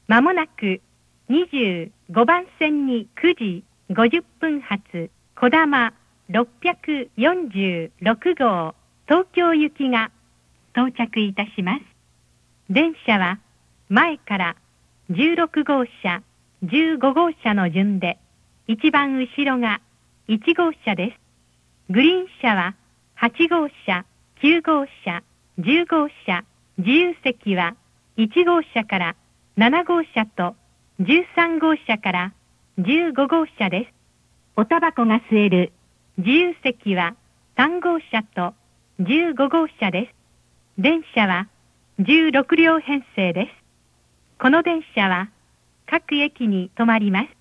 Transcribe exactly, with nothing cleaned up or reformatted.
まもなくにじゅうごばん線にくじごじゅっぷん発こだまろっぴゃくよんじゅうろく号東京行きが到着いたします。電車は前からじゅうろく号車、じゅうご号車の順で、一番後ろがいち号車です。グリーン車ははち号車、きゅう号車、じゅう号車、自由席はいち号車からなな号車とじゅうさん号車からじゅうご号車です。おタバコが吸える自由席はさん号車とじゅうご号車です。電車はじゅうろく両編成です。この電車は各駅に止まります。